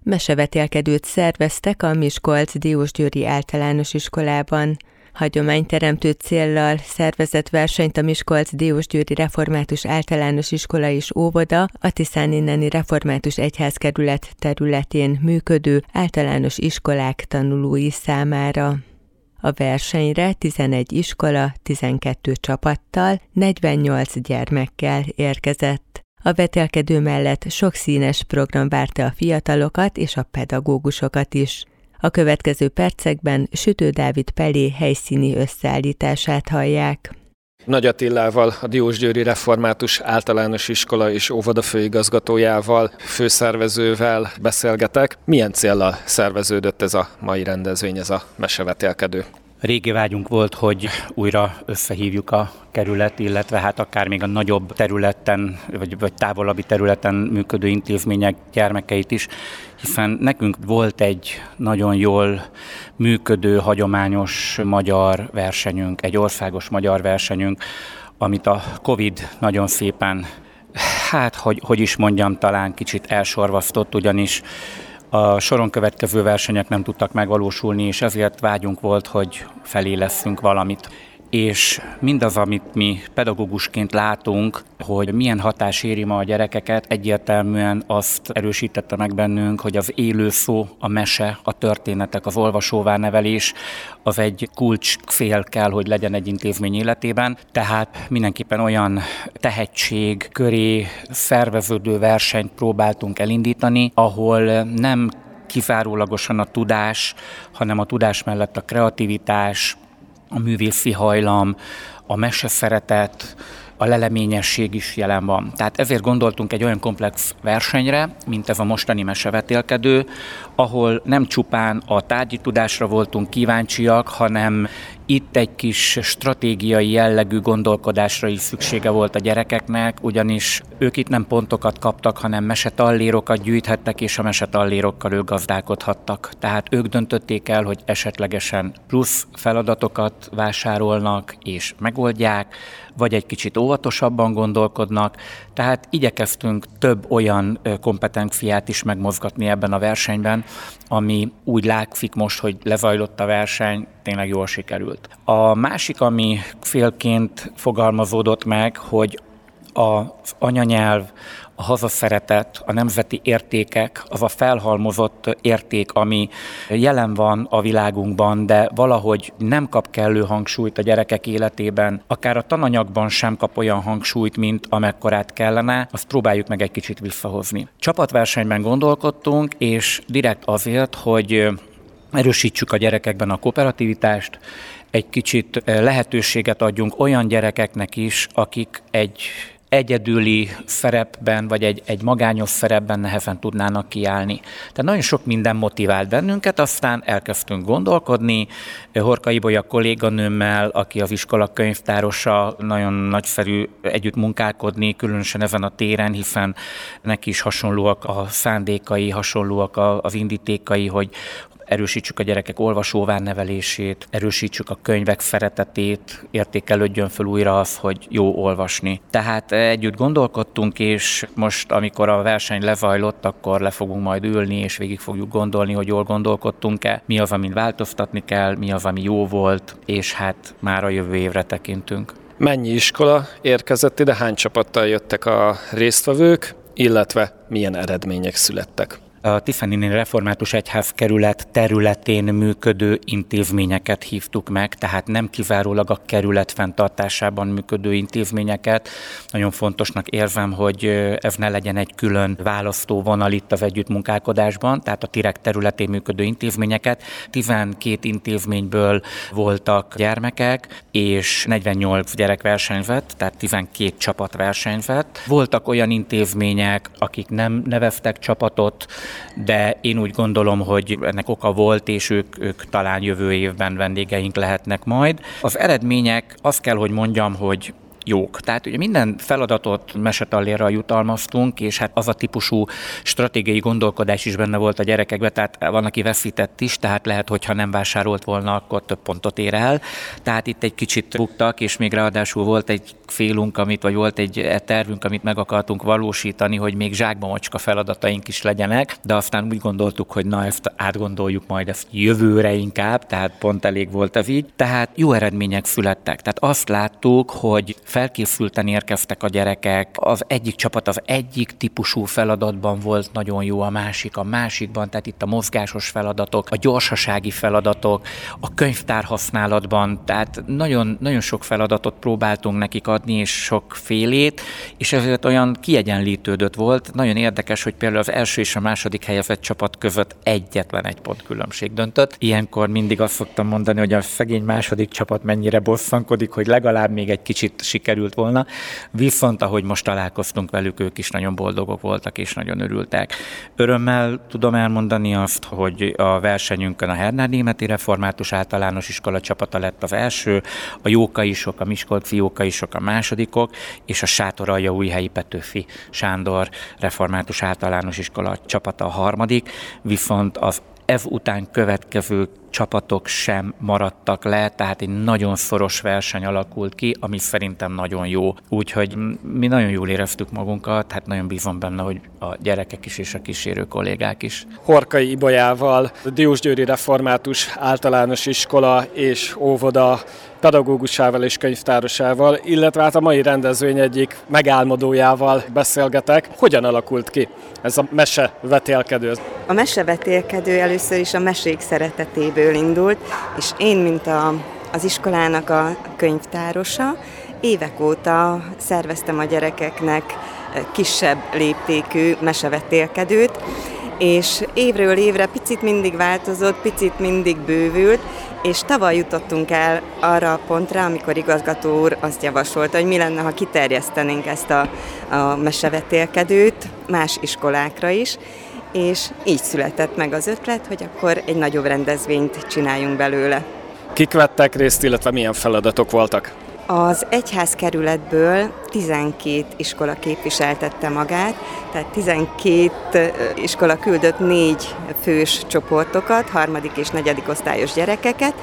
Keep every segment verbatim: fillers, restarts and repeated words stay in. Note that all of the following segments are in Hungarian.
Mesevetélkedőt szerveztek a Miskolc-Diósgyőri Általános Iskolában. Hagyományteremtő céllal szervezett versenyt a Miskolc-Diósgyőri Református Általános Iskola és Óvoda, a Tiszáninneni Református Egyházkerület területén működő általános iskolák tanulói számára. A versenyre tizenegy iskola, tizenkettő csapattal, negyvennyolc gyermekkel érkezett. A vetélkedő mellett sok színes program várta a fiatalokat és a pedagógusokat is. A következő percekben Sütő Dávid Pelé helyszíni összeállítását hallják. Nagy Attilával, a Diósgyőri Református Általános Iskola és Óvoda főigazgatójával, főszervezővel beszélgetek. Milyen céllal szerveződött ez a mai rendezvény, ez a mesevetélkedő? Régi vágyunk volt, hogy újra összehívjuk a kerület, illetve hát akár még a nagyobb területen, vagy, vagy távolabbi területen működő intézmények gyermekeit is, hiszen nekünk volt egy nagyon jól működő, hagyományos magyar versenyünk, egy országos magyar versenyünk, amit a Covid nagyon szépen, hát hogy, hogy is mondjam, talán kicsit elsorvasztott, ugyanis a soron következő versenyek nem tudtak megvalósulni, és ezért vágyunk volt, hogy felélesszünk valamit. És mindaz, amit mi pedagógusként látunk, hogy milyen hatás éri ma a gyerekeket, egyértelműen azt erősítette meg bennünk, hogy az élő szó, a mese, a történetek, az olvasóvá nevelés, az egy kulcsfél kell, hogy legyen egy intézmény életében. Tehát mindenképpen olyan tehetség köré szerveződő versenyt próbáltunk elindítani, ahol nem kizárólagosan a tudás, hanem a tudás mellett a kreativitás, a művészi hajlam, a meseszeretet, a leleményesség is jelen van. Tehát ezért gondoltunk egy olyan komplex versenyre, mint ez a mostani mesevetélkedő, ahol nem csupán a tárgyi tudásra voltunk kíváncsiak, hanem itt egy kis stratégiai jellegű gondolkodásra is szüksége volt a gyerekeknek, ugyanis ők itt nem pontokat kaptak, hanem mesetallérokat gyűjthettek, és a mesetallérokkal ők gazdálkodhattak. Tehát ők döntötték el, hogy esetlegesen plusz feladatokat vásárolnak és megoldják, vagy egy kicsit óvatosabban gondolkodnak. Tehát igyekeztünk több olyan kompetenciát is megmozgatni ebben a versenyben, ami úgy látszik most, hogy lezajlott a verseny, tényleg jól sikerült. A másik, ami félként fogalmazódott meg, hogy az anyanyelv, a hazaszeretet, a nemzeti értékek, az a felhalmozott érték, ami jelen van a világunkban, de valahogy nem kap kellő hangsúlyt a gyerekek életében, akár a tananyagban sem kap olyan hangsúlyt, mint amekkorát kellene, azt próbáljuk meg egy kicsit visszahozni. Csapatversenyben gondolkodtunk, és direkt azért, hogy erősítsük a gyerekekben a kooperativitást, egy kicsit lehetőséget adjunk olyan gyerekeknek is, akik egy egyedüli szerepben, vagy egy, egy magányos szerepben nehezen tudnának kiállni. Tehát nagyon sok minden motivált bennünket, aztán elkezdtünk gondolkodni. Horka Ibolya kolléganőmmel, aki az iskola könyvtárosa, nagyon nagyszerű együtt munkálkodni, különösen ezen a téren, hiszen neki is hasonlóak a szándékai, hasonlóak az indítékai, hogy erősítsük a gyerekek olvasóvá nevelését, erősítsük a könyvek szeretetét, értékelődjön föl újra az, hogy jó olvasni. Tehát együtt gondolkodtunk, és most, amikor a verseny lezajlott, akkor le fogunk majd ülni, és végig fogjuk gondolni, hogy jól gondolkodtunk-e, mi az, amin változtatni kell, mi az, ami jó volt, és hát már a jövő évre tekintünk. Mennyi iskola érkezett ide, hány csapattal jöttek a résztvevők, illetve milyen eredmények születtek? A Tiszáninneni Református Egyházkerület területén működő intézményeket hívtuk meg, tehát nem kizárólag a kerület fenntartásában működő intézményeket. Nagyon fontosnak érzem, hogy ez ne legyen egy külön választóvonal itt az együttmunkálkodásban, tehát a Tirek területén működő intézményeket. tizenkét intézményből voltak gyermekek, és negyvennyolc gyerek versenyzett, tehát tizenkét csapat versenyzett. Voltak olyan intézmények, akik nem neveztek csapatot, de én úgy gondolom, hogy ennek oka volt, és ők, ők talán jövő évben vendégeink lehetnek majd. Az eredmények, azt kell, hogy mondjam, hogy jók. Tehát ugye minden feladatot mesetallérral jutalmaztunk, és hát az a típusú stratégiai gondolkodás is benne volt a gyerekekben, tehát van, aki veszített is, tehát lehet, hogyha nem vásárolt volna, akkor több pontot ér el. Tehát itt egy kicsit buktak, és még ráadásul volt egy félünk, amit, vagy volt egy tervünk, amit meg akartunk valósítani, hogy még zsákba macska feladataink is legyenek, de aztán úgy gondoltuk, hogy na, ezt átgondoljuk majd ezt jövőre inkább, tehát pont elég volt ez így. Tehát jó eredmények születtek. Tehát azt láttuk, hogy felkészülten érkeztek a gyerekek, az egyik csapat az egyik típusú feladatban volt nagyon jó, a másik a másikban, tehát itt a mozgásos feladatok, a gyorsasági feladatok, a könyvtár használatban, tehát nagyon, nagyon sok feladatot próbáltunk nekik adni, és sokfélét, és ezért olyan kiegyenlítődött volt. Nagyon érdekes, hogy például az első és a második helyezett csapat között egyetlen egy pont különbség döntött. Ilyenkor mindig azt szoktam mondani, hogy a szegény második csapat mennyire bosszankodik, hogy legalább még egy kicsit sikerült volna. Viszont ahogy most találkoztunk velük, ők is nagyon boldogok voltak, és nagyon örültek. Örömmel tudom elmondani azt, hogy a versenyünkön a Hernár Németi Református Általános Iskola csapata lett az első, a Jókaisok, a Miskolci Jókaisok a másodikok, és a Sátoraljaújhelyi Petőfi Sándor Református Általános Iskola csapata a harmadik, viszont az ez után következő csapatok sem maradtak le, tehát egy nagyon szoros verseny alakult ki, ami szerintem nagyon jó. Úgyhogy mi nagyon jól éreztük magunkat, hát nagyon bízom benne, hogy a gyerekek is és a kísérő kollégák is. Horkai Ibolyával, a Diósgyőri Református Általános Iskola és óvoda pedagógusával és könyvtárosával, illetve hát a mai rendezvény egyik megálmodójával beszélgetek. Hogyan alakult ki ez a mesevetélkedő? A mesevetélkedő először is a mesék szeretetéből indult, és én, mint a, az iskolának a könyvtárosa, évek óta szerveztem a gyerekeknek kisebb léptékű mesevetélkedőt, és évről évre picit mindig változott, picit mindig bővült, és tavaly jutottunk el arra a pontra, amikor igazgató úr azt javasolta, hogy mi lenne, ha kiterjesztenénk ezt a, a mesevetélkedőt más iskolákra is, és így született meg az ötlet, hogy akkor egy nagyobb rendezvényt csináljunk belőle. Kik vettek részt, illetve milyen feladatok voltak? Az egyházkerületből tizenkét iskola képviseltette magát, tehát tizenkét iskola küldött négy fős csoportokat, harmadik és negyedik osztályos gyerekeket,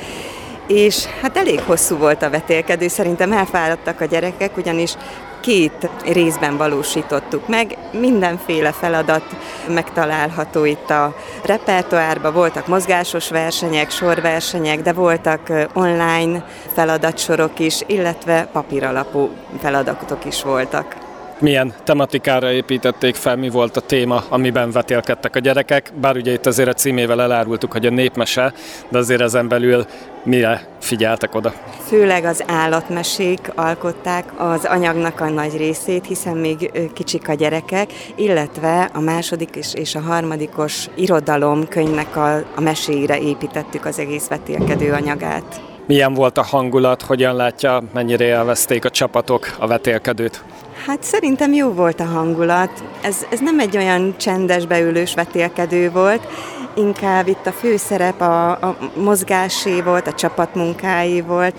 és hát elég hosszú volt a vetélkedő, szerintem elfáradtak a gyerekek, ugyanis két részben valósítottuk meg, mindenféle feladat megtalálható itt a repertoárban, voltak mozgásos versenyek, sorversenyek, de voltak online feladatsorok is, illetve papíralapú feladatok is voltak. Milyen tematikára építették fel, mi volt a téma, amiben vetélkedtek a gyerekek? Bár ugye itt azért a címével elárultuk, hogy a népmese, de azért ezen belül mire figyeltek oda? Főleg az állatmesék alkották az anyagnak a nagy részét, hiszen még kicsik a gyerekek, illetve a második és, és a harmadikos irodalomkönyvnek a, a meséire építettük az egész vetélkedő anyagát. Milyen volt a hangulat, hogyan látja, mennyire élvezték a csapatok a vetélkedőt? Hát szerintem jó volt a hangulat. Ez, ez nem egy olyan csendes, beülős vetélkedő volt, inkább itt a főszerep a, a mozgásé volt, a csapatmunkái volt,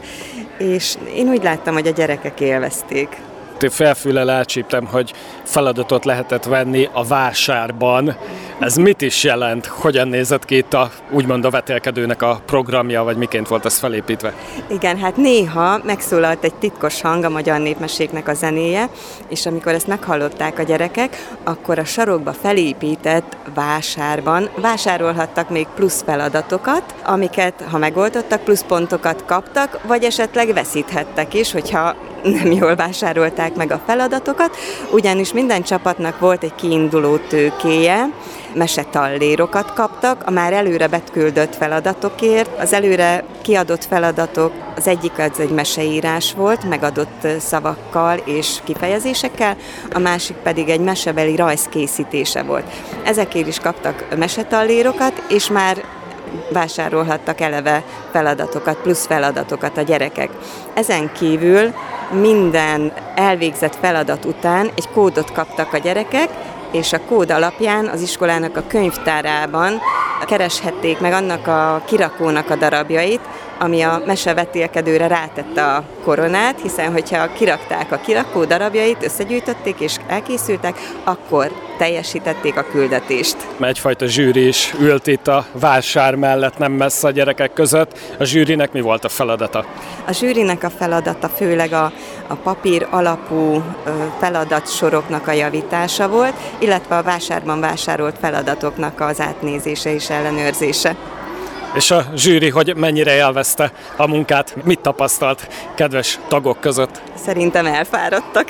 és én úgy láttam, hogy a gyerekek élvezték. Felfüllel elcsíptem, hogy feladatot lehetett venni a vásárban. Ez mit is jelent? Hogyan nézett ki itt a, úgymond a vetélkedőnek a programja, vagy miként volt ez felépítve? Igen, hát néha megszólalt egy titkos hang, a magyar népmeséknek a zenéje, és amikor ezt meghallották a gyerekek, akkor a sarokba felépített vásárban vásárolhattak még plusz feladatokat, amiket, ha megoldottak, plusz pontokat kaptak, vagy esetleg veszíthettek is, hogyha nem jól vásárolták meg a feladatokat, ugyanis minden csapatnak volt egy kiinduló tőkéje, mesetallérokat kaptak, a már előre beküldött feladatokért. Az előre kiadott feladatok, az egyik az egy meseírás volt, megadott szavakkal és kifejezésekkel, a másik pedig egy mesebeli rajz készítése volt. Ezekért is kaptak mesetallérokat, és már vásárolhattak eleve feladatokat, plusz feladatokat a gyerekek. Ezen kívül minden elvégzett feladat után egy kódot kaptak a gyerekek, és a kód alapján az iskolának a könyvtárában kereshették meg annak a kirakónak a darabjait, ami a mesevetélkedőre rátette a koronát, hiszen hogyha kirakták a kirakó darabjait, összegyűjtötték és elkészültek, akkor teljesítették a küldetést. Egyfajta zsűri is ült itt a vásár mellett, nem messze a gyerekek között. A zsűrinek mi volt a feladata? A zsűrinek a feladata főleg a, a papír alapú feladatsoroknak a javítása volt, illetve a vásárban vásárolt feladatoknak az átnézése és ellenőrzése. És a zsűri, hogy mennyire élvezte a munkát, mit tapasztalt kedves tagok között? Szerintem elfáradtak.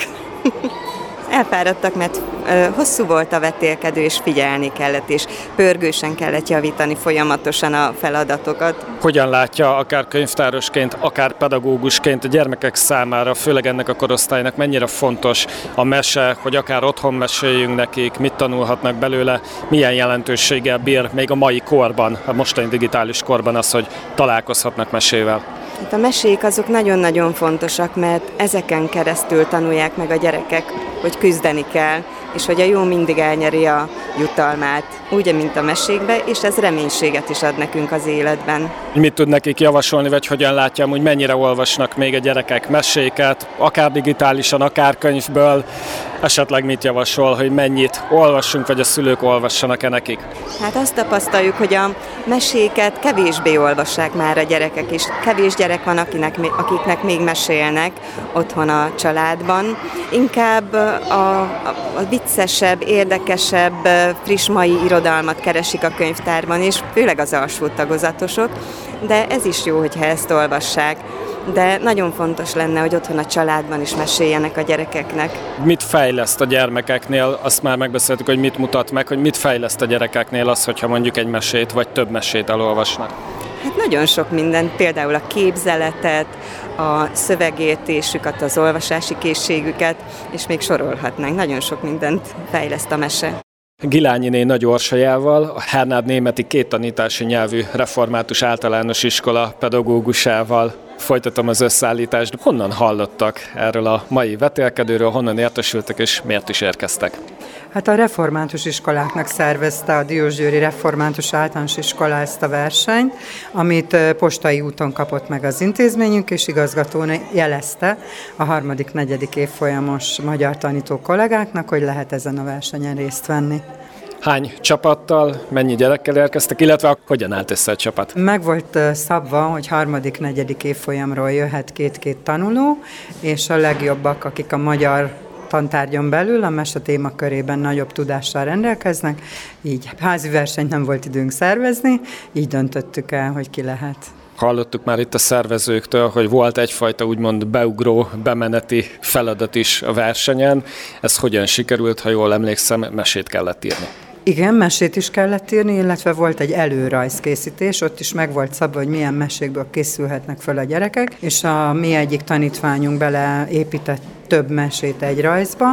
Elfáradtak, mert ö, hosszú volt a vetélkedő, és figyelni kellett, és pörgősen kellett javítani folyamatosan a feladatokat. Hogyan látja akár könyvtárosként, akár pedagógusként a gyermekek számára, főleg ennek a korosztálynak mennyire fontos a mese, hogy akár otthon meséljünk nekik, mit tanulhatnak belőle, milyen jelentőséggel bír még a mai korban, a mostani digitális korban az, hogy találkozhatnak mesével? Hát a mesék azok nagyon-nagyon fontosak, mert ezeken keresztül tanulják meg a gyerekek, hogy küzdeni kell, és hogy a jó mindig elnyeri a jutalmát, úgy, mint a mesékbe, és ez reménységet is ad nekünk az életben. Mit tud nekik javasolni, vagy hogyan látja, hogy mennyire olvasnak még a gyerekek meséket, akár digitálisan, akár könyvből, esetleg mit javasol, hogy mennyit olvassunk, vagy a szülők olvassanak-e nekik? Hát azt tapasztaljuk, hogy a meséket kevésbé olvassák már a gyerekek, és kevés gyerek van, akinek, akiknek még mesélnek otthon a családban. Inkább a, a, a viccesebb, érdekesebb, friss mai irodalmat keresik a könyvtárban, és főleg az alsó tagozatosok, de ez is jó, hogyha ezt olvassák. De nagyon fontos lenne, hogy otthon a családban is meséljenek a gyerekeknek. Mit fejleszt a gyermekeknél? Azt már megbeszéltük, hogy mit mutat meg, hogy mit fejleszt a gyerekeknél az, hogyha mondjuk egy mesét vagy több mesét elolvasnak? Hát nagyon sok mindent, például a képzeletet, a szövegértésüket, az olvasási készségüket, és még sorolhatnánk. Nagyon sok mindent fejleszt a mese. Gilányiné Nagy Orsolyával, a Hernád Németi két tanítási nyelvű református általános iskola pedagógusával folytatom az összeállítást. Honnan hallottak erről a mai vetélkedőről, honnan értesültek és miért is érkeztek? Hát a református iskoláknak szervezte a Diósgyőri Református Általános Iskola ezt a versenyt, amit postai úton kapott meg az intézményünk, és igazgatón jelezte a harmadik, negyedik évfolyamos magyar tanító kollégáknak, hogy lehet ezen a versenyen részt venni. Hány csapattal, mennyi gyerekkel érkeztek, illetve hogyan állt össze a csapat? Meg volt szabva, hogy harmadik, negyedik évfolyamról jöhet két-két tanuló, és a legjobbak, akik a magyar tantárgyon belül a mese témakörében nagyobb tudással rendelkeznek, így házi versenyt nem volt időnk szervezni, így döntöttük el, hogy ki lehet. Hallottuk már itt a szervezőktől, hogy volt egyfajta úgymond beugró, bemeneti feladat is a versenyen. Ez hogyan sikerült, ha jól emlékszem, mesét kellett írni? Igen, mesét is kellett írni, illetve volt egy előrajzkészítés, ott is meg volt szabva, hogy milyen mesékből készülhetnek föl a gyerekek, és a mi egyik tanítványunk beleépített több mesét egy rajzba,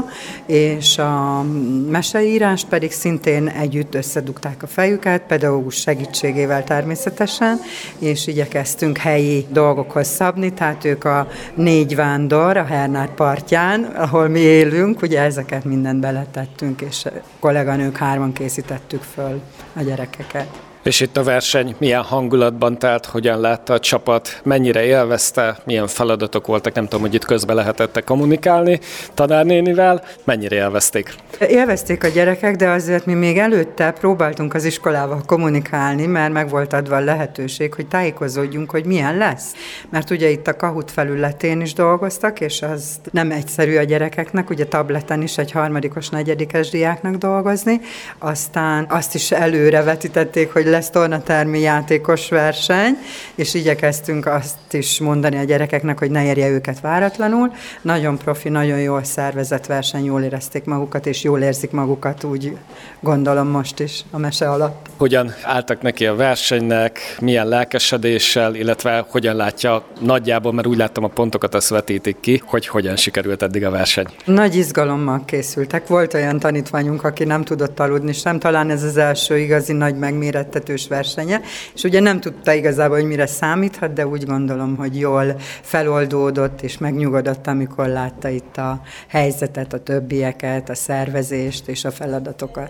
és a meseírást pedig szintén együtt összedugták a fejüket, pedagógus segítségével természetesen, és igyekeztünk helyi dolgokhoz szabni, tehát ők a négy vándor a Hernád partján, ahol mi élünk, ugye ezeket mindent beletettünk, és kolléganők hárman készítettük föl a gyerekeket. És itt a verseny milyen hangulatban telt, hogyan látta a csapat, mennyire élvezte, milyen feladatok voltak, nem tudom, hogy itt közben lehetett kommunikálni tanárnénivel, mennyire élvezték? Élvezték a gyerekek, de azért mi még előtte próbáltunk az iskolával kommunikálni, mert meg volt adva a lehetőség, hogy tájékozódjunk, hogy milyen lesz. Mert ugye itt a Kahoot felületén is dolgoztak, és az nem egyszerű a gyerekeknek, ugye tableten is egy harmadikos, negyedikes diáknak dolgozni, aztán azt is előre vetítették, hogy lesz tornatermi játékos verseny, és igyekeztünk azt is mondani a gyerekeknek, hogy ne érje őket váratlanul. Nagyon profi, nagyon jól szervezett verseny, jól érezték magukat, és jól érzik magukat, úgy gondolom most is a mese alatt. Hogyan álltak neki a versenynek, milyen lelkesedéssel, illetve hogyan látja nagyjából, mert úgy láttam a pontokat, azt vetítik ki, hogy hogyan sikerült eddig a verseny? Nagy izgalommal készültek. Volt olyan tanítványunk, aki nem tudott aludni sem, talán ez az első igazi nagy megmérettetős versenye, és ugye nem tudta igazából, hogy mire számíthat, de úgy gondolom, hogy jól feloldódott és megnyugodott, amikor látta itt a helyzetet, a többieket, a szervezést és a feladatokat.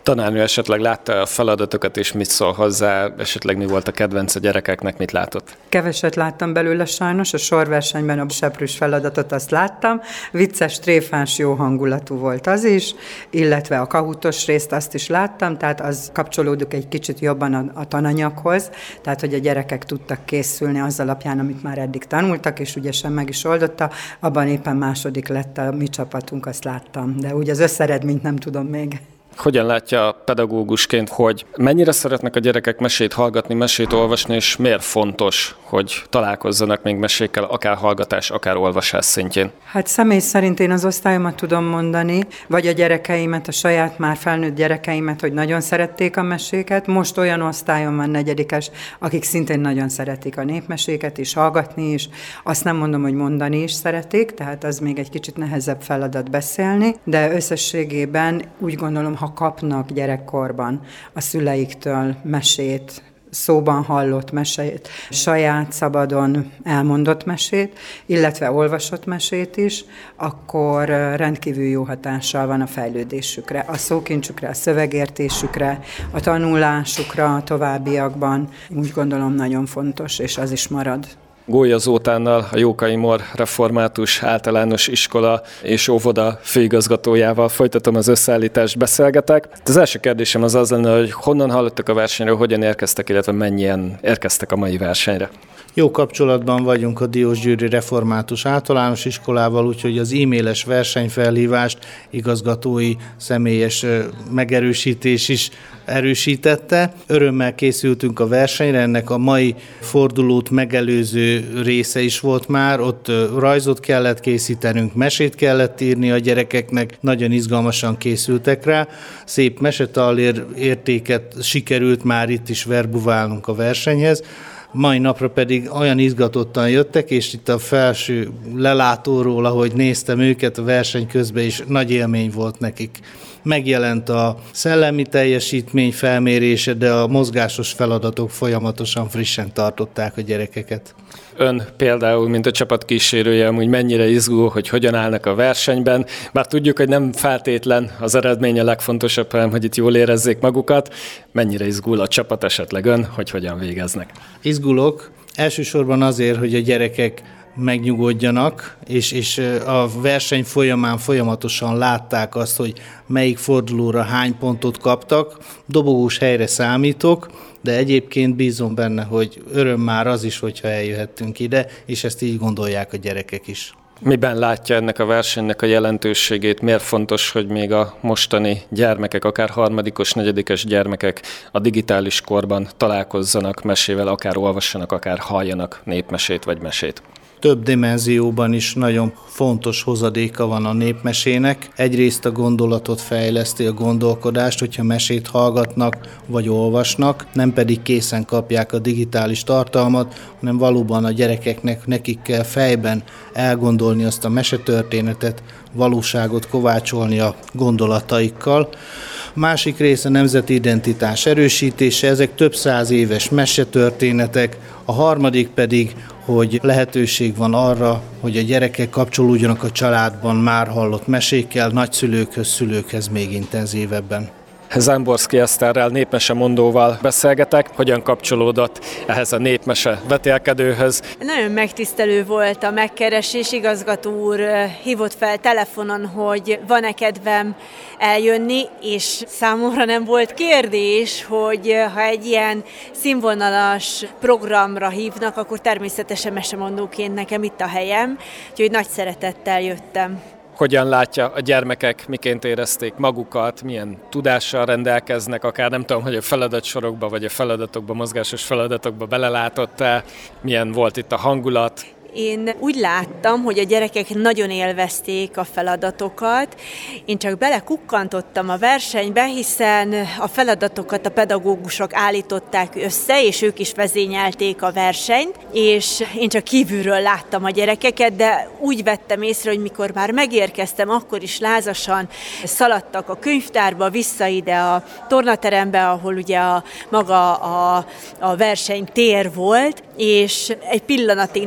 Tanárnő esetleg látta a feladatokat, és mit szól hozzá, esetleg mi volt a kedvenc a gyerekeknek, mit látott? Keveset láttam belőle sajnos, a sorversenyben a seprűs feladatot azt láttam, vicces, tréfás, jó hangulatú volt az is, illetve a kahutos részt azt is láttam, tehát az kapcsolódik egy kicsit jobban a, a tananyaghoz, tehát hogy a gyerekek tudtak készülni az alapján, amit már eddig tanultak, és ügyesen meg is oldotta, abban éppen második lett a mi csapatunk, azt láttam, de úgy az összeredményt nem tudom még. Hogyan látja pedagógusként, hogy mennyire szeretnek a gyerekek mesét hallgatni, mesét olvasni, és miért fontos, hogy találkozzanak még mesékkel, akár hallgatás, akár olvasás szintjén? Hát személy szerint én az osztályomat tudom mondani, vagy a gyerekeimet, a saját már felnőtt gyerekeimet, hogy nagyon szerették a meséket. Most olyan osztályom van, negyedikes, akik szintén nagyon szeretik a népmeséket, és hallgatni is. Azt nem mondom, hogy mondani is szeretik, tehát az még egy kicsit nehezebb feladat beszélni, de összességében úgy gondolom, ha kapnak gyerekkorban a szüleiktől mesét, szóban hallott mesét, saját szabadon elmondott mesét, illetve olvasott mesét is, akkor rendkívül jó hatással van a fejlődésükre, a szókincsükre, a szövegértésükre, a tanulásukra a továbbiakban. Úgy gondolom nagyon fontos, és az is marad. Gólya Zoltánnal, a Jókai Mór Református Általános Iskola és Óvoda főigazgatójával folytatom az összeállítást, beszélgetek. Az első kérdésem az az lenne, hogy honnan hallottak a versenyről, hogyan érkeztek, illetve mennyien érkeztek a mai versenyre? Jó kapcsolatban vagyunk a Diósgyőri Református Általános Iskolával, úgyhogy az e-mailes versenyfelhívást igazgatói személyes megerősítés is erősítette. Örömmel készültünk a versenyre, ennek a mai fordulót megelőző része is volt már, ott rajzot kellett készítenünk, mesét kellett írni a gyerekeknek, nagyon izgalmasan készültek rá. Szép mesetallér értéket sikerült már itt is verbuválnunk a versenyhez. Mai napra pedig olyan izgatottan jöttek, és itt a felső lelátóról, ahogy néztem őket a verseny közben is, nagy élmény volt nekik. Megjelent a szellemi teljesítmény felmérése, de a mozgásos feladatok folyamatosan frissen tartották a gyerekeket. Ön például, mint a csapat kísérője, amúgy mennyire izgul, hogy hogyan állnak a versenyben, bár tudjuk, hogy nem feltétlen az eredmény a legfontosabb, hanem hogy itt jól érezzék magukat. Mennyire izgul a csapat, esetleg ön, hogy hogyan végeznek? Izgulok, elsősorban azért, hogy a gyerekek megnyugodjanak, és, és a verseny folyamán folyamatosan látták azt, hogy melyik fordulóra hány pontot kaptak. Dobogós helyre számítok, de egyébként bízom benne, hogy öröm már az is, hogyha eljöhettünk ide, és ezt így gondolják a gyerekek is. Miben látja ennek a versenynek a jelentőségét? Miért fontos, hogy még a mostani gyermekek, akár harmadikos, negyedikes gyermekek a digitális korban találkozzanak mesével, akár olvassanak, akár halljanak népmesét vagy mesét? Több dimenzióban is nagyon fontos hozadéka van a népmesének. Egyrészt a gondolatot fejleszti, a gondolkodást, hogyha mesét hallgatnak vagy olvasnak, nem pedig készen kapják a digitális tartalmat, hanem valóban a gyerekeknek nekik kell fejben elgondolni azt a mesetörténetet, valóságot kovácsolni a gondolataikkal. A másik része a nemzeti identitás erősítése, ezek több száz éves mesetörténetek, a harmadik pedig, hogy lehetőség van arra, hogy a gyerekek kapcsolódjanak a családban már hallott mesékkel, nagyszülőkhöz, szülőkhez még intenzívebben. Zámborszky Eszterrel, népmese mondóval beszélgetek. Hogyan kapcsolódott ehhez a népmese vetélkedőhöz? Nagyon megtisztelő volt a megkeresés. Igazgató úr hívott fel telefonon, hogy van-e kedvem eljönni, és számomra nem volt kérdés, hogy ha egy ilyen színvonalas programra hívnak, akkor természetesen mesemondóként nekem itt a helyem, úgyhogy nagy szeretettel jöttem. Hogyan látja a gyermekek, miként érezték magukat, milyen tudással rendelkeznek, akár nem tudom, hogy a feladatsorokba vagy a feladatokba, mozgásos feladatokba belelátott-e, milyen volt itt a hangulat? Én úgy láttam, hogy a gyerekek nagyon élvezték a feladatokat. Én csak belekukkantottam a versenybe, hiszen a feladatokat a pedagógusok állították össze, és ők is vezényelték a versenyt, és én csak kívülről láttam a gyerekeket, de úgy vettem észre, hogy mikor már megérkeztem, akkor is lázasan szaladtak a könyvtárba, vissza ide a tornaterembe, ahol ugye a, maga a, a versenytér volt, és egy pillanatig nem láttam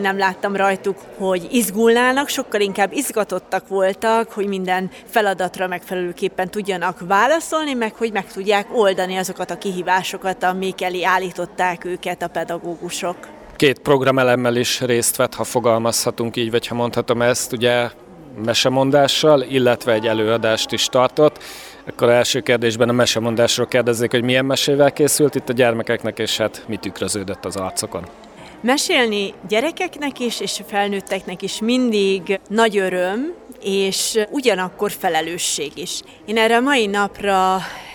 láttam rajtuk, hogy izgulnának, sokkal inkább izgatottak voltak, hogy minden feladatra megfelelőképpen tudjanak válaszolni, meg hogy meg tudják oldani azokat a kihívásokat, amik elé állították őket a pedagógusok. Két programelemmel is részt vett, ha fogalmazhatunk így, vagy ha mondhatom ezt, ugye mesemondással, illetve egy előadást is tartott. Akkor az első kérdésben a mesemondásról kérdezzék, hogy milyen mesével készült itt a gyermekeknek, és hát mi tükröződött az arcokon. Mesélni gyerekeknek is, és felnőtteknek is mindig nagy öröm, és ugyanakkor felelősség is. Én erre a mai napra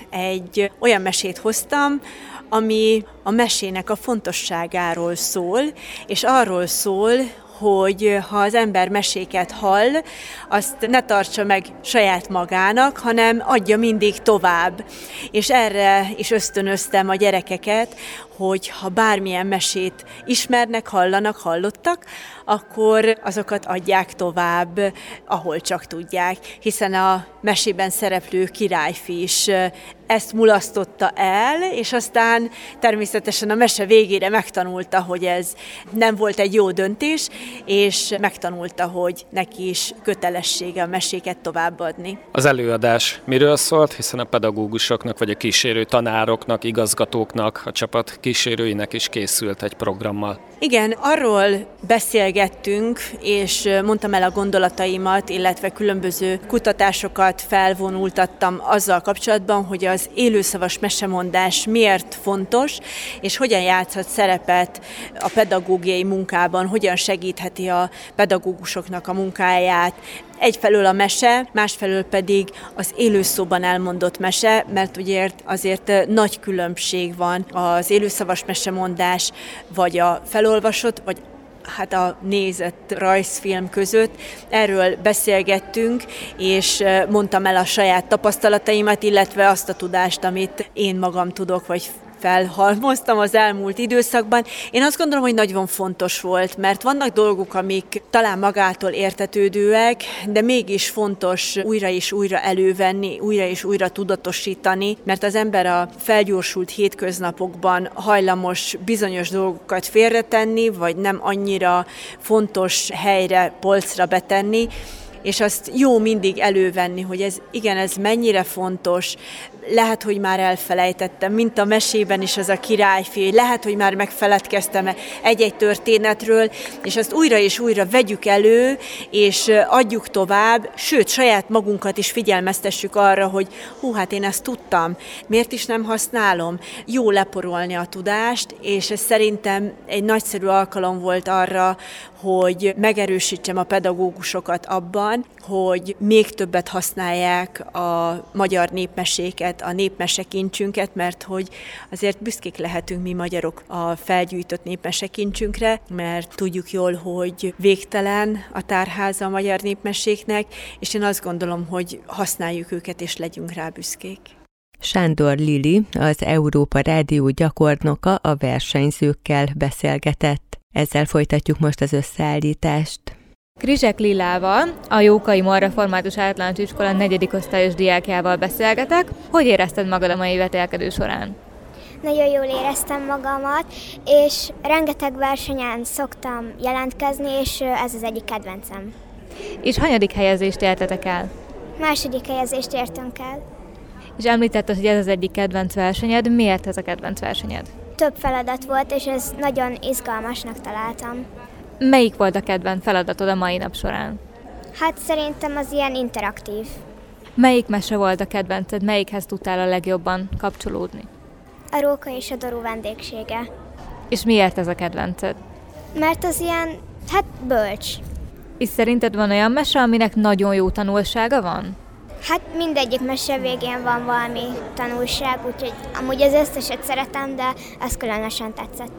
egy olyan mesét hoztam, ami a mesének a fontosságáról szól, és arról szól, hogy ha az ember meséket hall, azt ne tartsa meg saját magának, hanem adja mindig tovább. És erre is ösztönöztem a gyerekeket, hogy ha bármilyen mesét ismernek, hallanak, hallottak, akkor azokat adják tovább, ahol csak tudják, hiszen a mesében szereplő királyfi is ezt mulasztotta el, és aztán természetesen a mese végére megtanulta, hogy ez nem volt egy jó döntés, és megtanulta, hogy neki is kötelessége a meséket továbbadni. Az előadás miről szólt, hiszen a pedagógusoknak, vagy a kísérő tanároknak, igazgatóknak, a csapat kísérőinek is készült egy programmal. Igen, arról beszélgettünk, és mondtam el a gondolataimat, illetve különböző kutatásokat felvonultattam azzal kapcsolatban, hogy az élőszavas mesemondás miért fontos, és hogyan játszhat szerepet a pedagógiai munkában, hogyan segítheti a pedagógusoknak a munkáját. Egyfelől a mese, másfelől pedig az élőszóban elmondott mese, mert ugye azért nagy különbség van az élőszavas mesemondás, vagy a felolvasott, vagy hát a nézett rajzfilm között. Erről beszélgettünk, és mondtam el a saját tapasztalataimat, illetve azt a tudást, amit én magam tudok, vagy felhalmoztam az elmúlt időszakban. Én azt gondolom, hogy nagyon fontos volt, mert vannak dolgok, amik talán magától értetődőek, de mégis fontos újra és újra elővenni, újra és újra tudatosítani, mert az ember a felgyorsult hétköznapokban hajlamos bizonyos dolgokat félretenni, vagy nem annyira fontos helyre, polcra betenni, és azt jó mindig elővenni, hogy ez igen, ez mennyire fontos. Lehet, hogy már elfelejtettem, mint a mesében is az a királyfi, lehet, hogy már megfeledkeztem egy-egy történetről, és azt újra és újra vegyük elő, és adjuk tovább, sőt, saját magunkat is figyelmeztessük arra, hogy hú, hát én ezt tudtam, miért is nem használom? Jó leporolni a tudást, és ez szerintem egy nagyszerű alkalom volt arra, hogy megerősítsem a pedagógusokat abban, hogy még többet használják a magyar népmeséket, a népmesekincsünket, mert hogy azért büszkék lehetünk mi magyarok a felgyűjtött népmesekincsünkre, mert tudjuk jól, hogy végtelen a tárháza a magyar népmeséknek, és én azt gondolom, hogy használjuk őket, és legyünk rá büszkék. Sándor Lili, az Európa Rádió gyakornoka, a versenyzőkkel beszélgetett. Ezzel folytatjuk most az összeállítást. Krizsek Lilával, a Jókai Mor Református Általános Iskola negyedik osztályos diákjával beszélgetek. Hogy érezted magad a mai vetélkedő során? Nagyon jól éreztem magamat, és rengeteg versenyen szoktam jelentkezni, és ez az egyik kedvencem. És hanyadik helyezést értetek el? Második helyezést értünk el. És említetted, hogy ez az egyik kedvenc versenyed. Miért ez a kedvenc versenyed? Több feladat volt, és ez nagyon izgalmasnak találtam. Melyik volt a kedvenc feladatod a mai nap során? Hát szerintem az ilyen interaktív. Melyik mese volt a kedvenced, melyikhez tudtál a legjobban kapcsolódni? A Róka és a Doró vendégsége. És miért ez a kedvenced? Mert az ilyen, hát bölcs. És szerinted van olyan mese, aminek nagyon jó tanulsága van? Hát mindegyik mese végén van valami tanulság, úgyhogy amúgy az összeset szeretem, de ez különösen tetszett.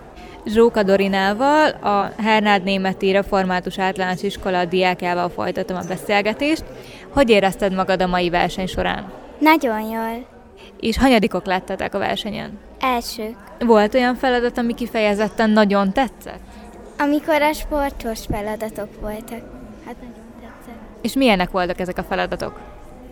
Zsóka Dorinával, a Hernád Németi Református Általános Iskola diákjával folytatom a beszélgetést. Hogy érezted magad a mai verseny során? Nagyon jól. És hanyadikok lettetek a versenyen? Elsők. Volt olyan feladat, ami kifejezetten nagyon tetszett? Amikor a sportos feladatok voltak. Hát nagyon tetszett. És milyenek voltak ezek a feladatok?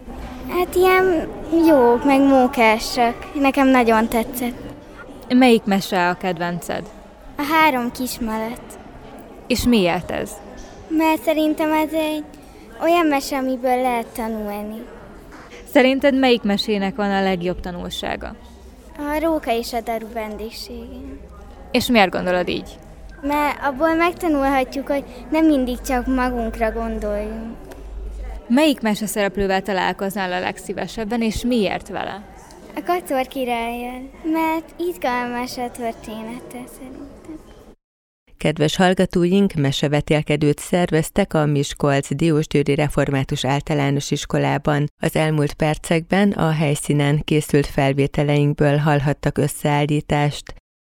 Hát ilyen jók, meg mókásak. Nekem nagyon tetszett. Melyik mese a kedvenced? A három kismalett. És miért ez? Mert szerintem ez egy olyan mese, amiből lehet tanulni. Szerinted melyik mesének van a legjobb tanulsága? A Róka és a daru vendégsége. És miért gondolod így? Mert abból megtanulhatjuk, hogy nem mindig csak magunkra gondoljunk. Melyik meseszereplővel találkoznál a legszívesebben, és miért vele? A Kator királlyal, mert izgalmas a története szerintem. Kedves hallgatóink, mesevetélkedőt szerveztek a Miskolc Diósgyőri Református Általános Iskolában. Az elmúlt percekben a helyszínen készült felvételeinkből hallhattak összeállítást.